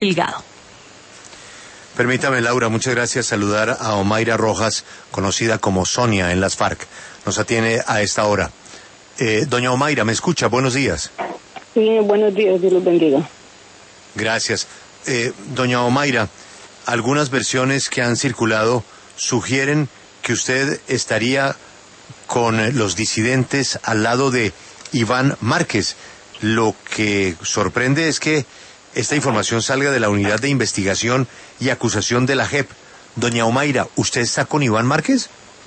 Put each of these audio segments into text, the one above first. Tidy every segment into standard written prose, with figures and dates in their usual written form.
Delgado. Permítame, Laura, muchas gracias, saludar a Omaira Rojas, conocida como Sonia en las FARC. Nos atiende a esta hora. Doña Omaira, ¿me escucha? Buenos días. Sí, buenos días, Dios los bendiga. Gracias. Doña Omaira, algunas versiones que han circulado sugieren que usted estaría con los disidentes al lado de Iván Márquez. Lo que sorprende es que esta información salga de la Unidad de Investigación y Acusación de la JEP. Doña Omaira, ¿usted está con Iván Márquez?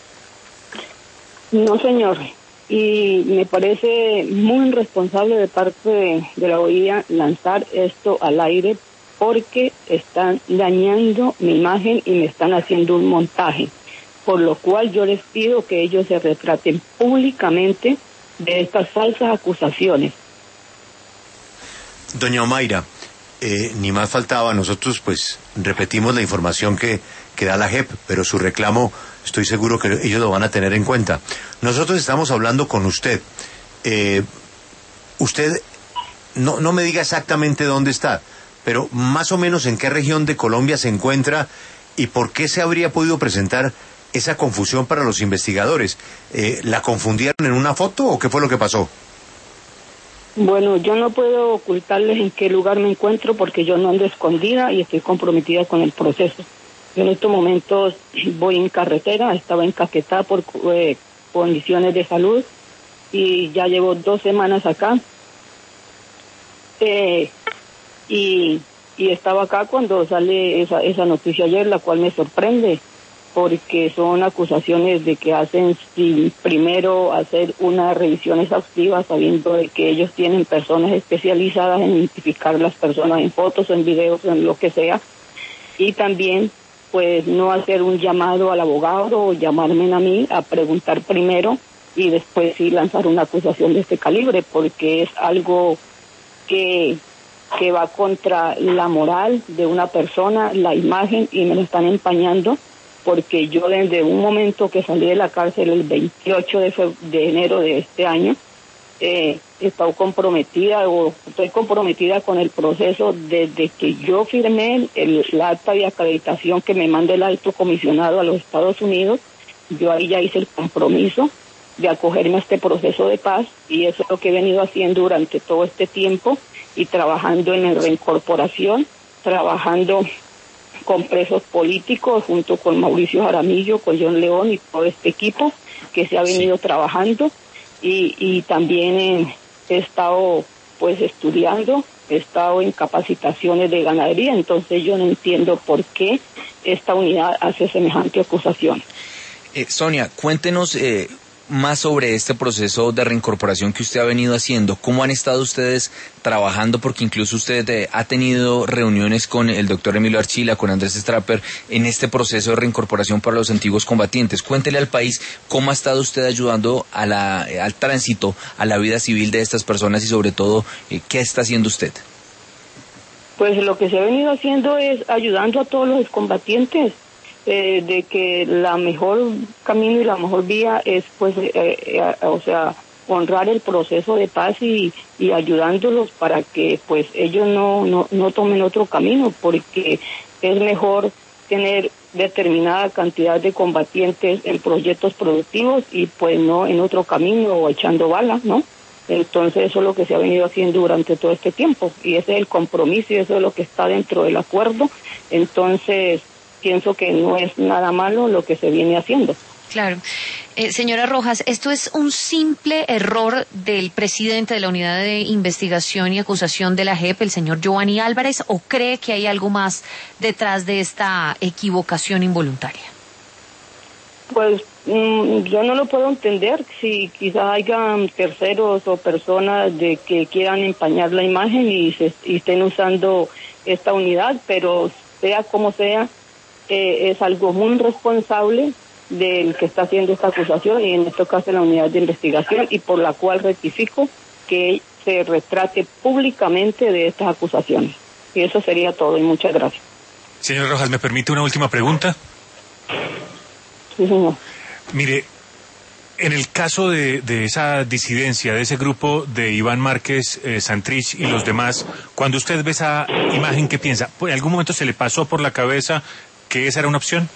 No, señor. Y me parece muy irresponsable de parte de la OIA lanzar esto al aire porque están dañando mi imagen y me están haciendo un montaje. Por lo cual yo les pido que ellos se retraten públicamente de estas falsas acusaciones. Doña Omaira, ni más faltaba, nosotros pues repetimos la información que da la JEP, pero su reclamo estoy seguro que ellos lo van a tener en cuenta. Nosotros estamos hablando con usted. Usted no me diga exactamente dónde está, pero más o menos en qué región de Colombia se encuentra y por qué se habría podido presentar esa confusión para los investigadores. ¿La confundieron en una foto o qué fue lo que pasó? Bueno, yo no puedo ocultarles en qué lugar me encuentro porque yo no ando escondida y estoy comprometida con el proceso. Yo en estos momentos voy en carretera, estaba en Caquetá por condiciones de salud y ya llevo 2 semanas acá. Y estaba acá cuando sale esa noticia ayer, la cual me sorprende, porque son acusaciones de que hacen sin primero hacer una revisión exhaustiva, sabiendo de que ellos tienen personas especializadas en identificar las personas en fotos, en videos, en lo que sea, y también pues no hacer un llamado al abogado o llamarme a mí a preguntar primero y después sí lanzar una acusación de este calibre, porque es algo que va contra la moral de una persona, la imagen, y me lo están empañando, porque yo desde un momento que salí de la cárcel el 28 de enero de este año, estoy comprometida con el proceso desde que yo firmé el acta de acreditación que me manda el alto comisionado a los Estados Unidos. Yo ahí ya hice el compromiso de acogerme a este proceso de paz y eso es lo que he venido haciendo durante todo este tiempo y trabajando en la reincorporación, trabajando con presos políticos junto con Mauricio Jaramillo, con John León y todo este equipo que se ha venido trabajando y también he estado pues estudiando, he estado en capacitaciones de ganadería, entonces yo no entiendo por qué esta unidad hace semejante acusación. Sonia, cuéntenos más sobre este proceso de reincorporación que usted ha venido haciendo. ¿Cómo han estado ustedes trabajando? Porque incluso usted ha tenido reuniones con el doctor Emilio Archila, con Andrés Strapper, en este proceso de reincorporación para los antiguos combatientes. Cuéntele al país cómo ha estado usted ayudando al tránsito, a la vida civil de estas personas y sobre todo, ¿qué está haciendo usted? Pues lo que se ha venido haciendo es ayudando a todos los excombatientes, de que la mejor camino y la mejor vía es pues honrar el proceso de paz y ayudándolos para que pues ellos no tomen otro camino, porque es mejor tener determinada cantidad de combatientes en proyectos productivos y pues no en otro camino o echando balas, ¿no? Entonces eso es lo que se ha venido haciendo durante todo este tiempo y ese es el compromiso y eso es lo que está dentro del acuerdo. Entonces pienso que no es nada malo lo que se viene haciendo. Claro. Señora Rojas, ¿esto es un simple error del presidente de la Unidad de Investigación y Acusación de la JEP, el señor Giovanni Álvarez, o cree que hay algo más detrás de esta equivocación involuntaria? Pues yo no lo puedo entender, si quizás hayan terceros o personas de que quieran empañar la imagen y estén usando esta unidad, pero sea como sea, es algo muy responsable del que está haciendo esta acusación y en este caso la unidad de investigación, y por la cual rectifico que se retrate públicamente de estas acusaciones. Y eso sería todo y muchas gracias. Señor Rojas, ¿me permite una última pregunta? Sí, señor. Mire, En el caso de esa disidencia, de ese grupo de Iván Márquez, Santrich y los demás, cuando usted ve esa imagen, ¿qué piensa? ¿En algún momento se le pasó por la cabeza que esa era una opción?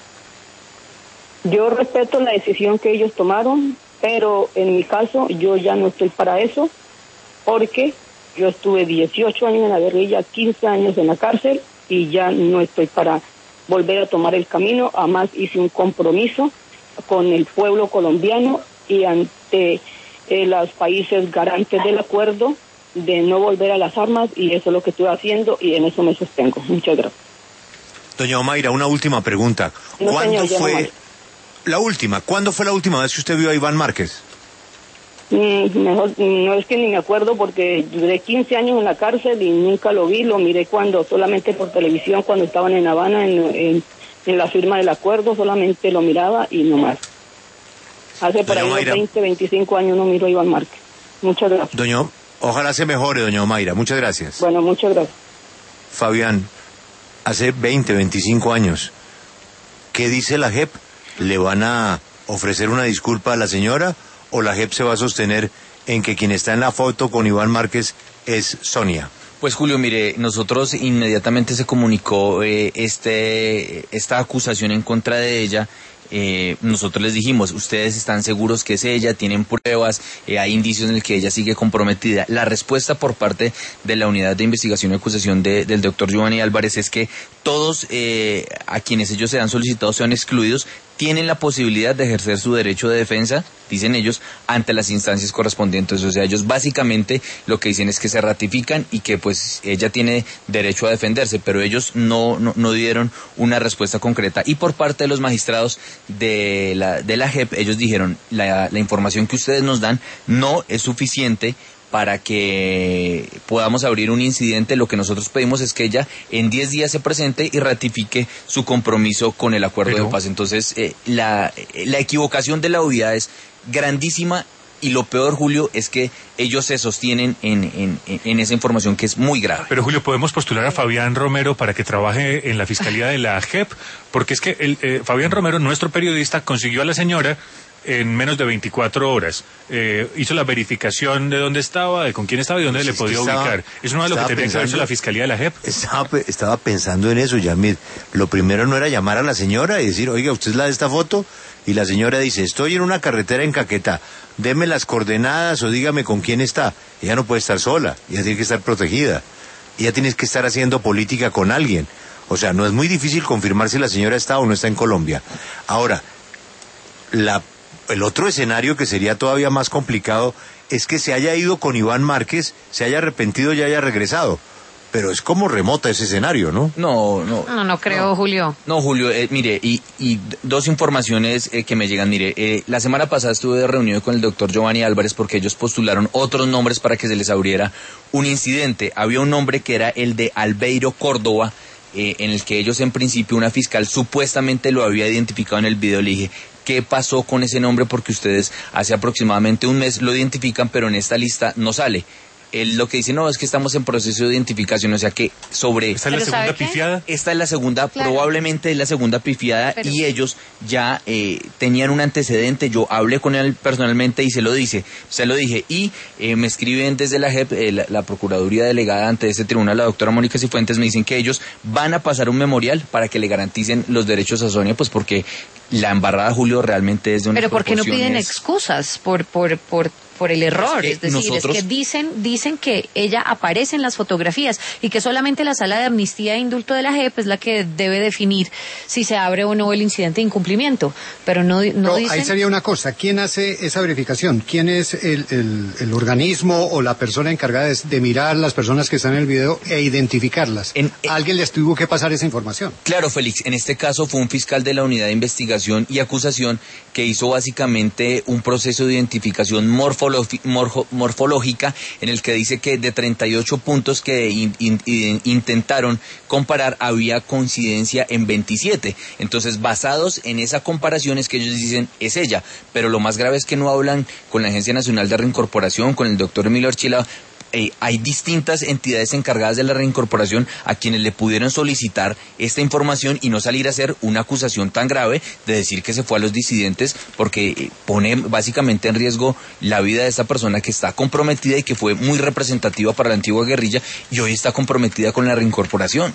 Yo respeto la decisión que ellos tomaron, pero en mi caso yo ya no estoy para eso, porque yo estuve 18 años en la guerrilla, 15 años en la cárcel, y ya no estoy para volver a tomar el camino. Además hice un compromiso con el pueblo colombiano y ante los países garantes del acuerdo de no volver a las armas, y eso es lo que estoy haciendo y en eso me sostengo. Muchas gracias. Doña Omaira, una última pregunta. No, ¿Cuándo señor, fue la última? ¿Cuándo fue la última vez que usted vio a Iván Márquez? Mejor, no es que ni me acuerdo, porque duré 15 años en la cárcel y nunca lo vi. Lo miré solamente por televisión, cuando estaban en Habana en la firma del acuerdo, solamente lo miraba y no más. Hace por ahí 20, 25 años no miro a Iván Márquez. Muchas gracias. Ojalá se mejore, doña Omaira. Muchas gracias. Bueno, muchas gracias. Fabián, hace 20, 25 años, ¿qué dice la JEP? ¿Le van a ofrecer una disculpa a la señora o la JEP se va a sostener en que quien está en la foto con Iván Márquez es Sonia? Pues Julio, mire, nosotros inmediatamente se comunicó esta acusación en contra de ella. Nosotros les dijimos, ustedes están seguros que es ella, tienen pruebas, hay indicios en el que ella sigue comprometida. La respuesta por parte de la unidad de investigación y acusación del doctor Giovanni Álvarez es que todos a quienes ellos se han solicitado sean excluidos, tienen la posibilidad de ejercer su derecho de defensa, dicen ellos, ante las instancias correspondientes. O sea, ellos básicamente lo que dicen es que se ratifican y que pues ella tiene derecho a defenderse, pero ellos no dieron una respuesta concreta. Y por parte de los magistrados de la JEP, ellos dijeron, la información que ustedes nos dan no es suficiente para que podamos abrir un incidente. Lo que nosotros pedimos es que ella en 10 días se presente y ratifique su compromiso con el acuerdo de paz. Entonces, la equivocación de la UDIA es grandísima, y lo peor, Julio, es que ellos se sostienen en esa información que es muy grave. Pero Julio, podemos postular a Fabián Romero para que trabaje en la fiscalía de la JEP, porque es que Fabián Romero, nuestro periodista, consiguió a la señora en menos de 24 horas. Hizo la verificación de dónde estaba, de con quién estaba y dónde le podía ubicar. Eso no es lo que tendría que hacer la fiscalía de la JEP. Estaba pensando en eso, Yamid. Lo primero no era llamar a la señora y decir, oiga, ¿usted es la de esta foto? Y la señora dice, estoy en una carretera en Caquetá, deme las coordenadas o dígame con quién está. Ella no puede estar sola, ella tiene que estar protegida. Ella tiene que estar haciendo política con alguien. O sea, no es muy difícil confirmar si la señora está o no está en Colombia. Ahora, el otro escenario que sería todavía más complicado es que se haya ido con Iván Márquez, se haya arrepentido y haya regresado. Pero es como remota ese escenario, ¿no? No creo, Julio. No, Julio, mire, y dos informaciones que me llegan. Mire, la semana pasada estuve reunido con el doctor Giovanni Álvarez porque ellos postularon otros nombres para que se les abriera un incidente. Había un nombre que era el de Albeiro Córdoba, en el que ellos en principio, una fiscal supuestamente lo había identificado en el video. Le dije, ¿qué pasó con ese nombre? Porque ustedes hace aproximadamente un mes lo identifican, pero en esta lista no sale. Él lo que dice, no, es que estamos en proceso de identificación, o sea que sobre... ¿Esta es la segunda pifiada? Esta es la segunda, claro. Probablemente es la segunda pifiada, pero... y ellos ya tenían un antecedente. Yo hablé con él personalmente y se lo dije, y me escriben desde la JEP, la Procuraduría Delegada ante este tribunal, la doctora Mónica Cifuentes, me dicen que ellos van a pasar un memorial para que le garanticen los derechos a Sonia, pues porque la embarrada, Julio, realmente es de unas proporciones... Pero ¿por qué no piden excusas por el error? Es decir, nosotros... es que dicen que ella aparece en las fotografías y que solamente la Sala de Amnistía e Indulto de la JEP es la que debe definir si se abre o no el incidente de incumplimiento, pero no dicen... Ahí sería una cosa, ¿quién hace esa verificación? ¿Quién es el organismo o la persona encargada de mirar las personas que están en el video e identificarlas? ¿Alguien les tuvo que pasar esa información? Claro, Félix, en este caso fue un fiscal de la Unidad de Investigación y Acusación que hizo básicamente un proceso de identificación morfológica en el que dice que de 38 puntos que intentaron comparar había coincidencia en 27. Entonces, basados en esa comparación es que ellos dicen es ella, pero lo más grave es que no hablan con la Agencia Nacional de Reincorporación, con el doctor Emilio Archila, hay distintas entidades encargadas de la reincorporación a quienes le pudieron solicitar esta información y no salir a hacer una acusación tan grave de decir que se fue a los disidentes, porque pone básicamente en riesgo la vida de esta persona que está comprometida y que fue muy representativa para la antigua guerrilla y hoy está comprometida con la reincorporación.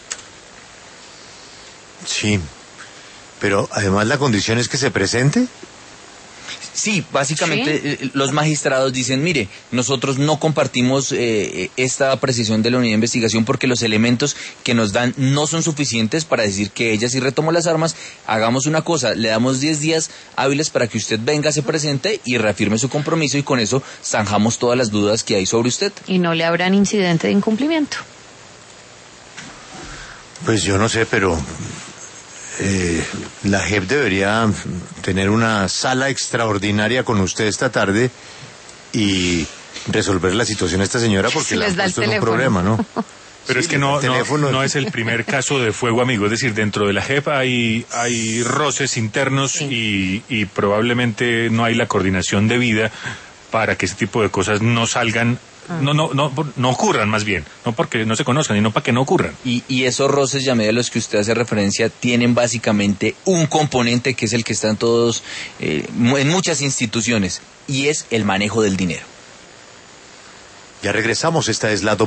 Sí, pero además la condición es que se presente. Sí, básicamente los magistrados dicen, mire, nosotros no compartimos esta apreciación de la unidad de investigación porque los elementos que nos dan no son suficientes para decir que ella sí retomó las armas. Hagamos una cosa, le damos 10 días hábiles para que usted venga, se presente y reafirme su compromiso y con eso zanjamos todas las dudas que hay sobre usted. Y no le habrán incidente de incumplimiento. Pues yo no sé, pero la JEP debería tener una sala extraordinaria con usted esta tarde y resolver la situación a esta señora porque esto es un problema, ¿no? Pero sí, es que no es el primer caso de fuego amigo, es decir, dentro de la JEP hay roces internos y probablemente no hay la coordinación debida para que ese tipo de cosas no salgan. No ocurran más bien, no porque no se conozcan, sino para que no ocurran. Y esos roces, Yameda, a los que usted hace referencia, tienen básicamente un componente que es el que está en todos, en muchas instituciones, y es el manejo del dinero. Ya regresamos, esta es la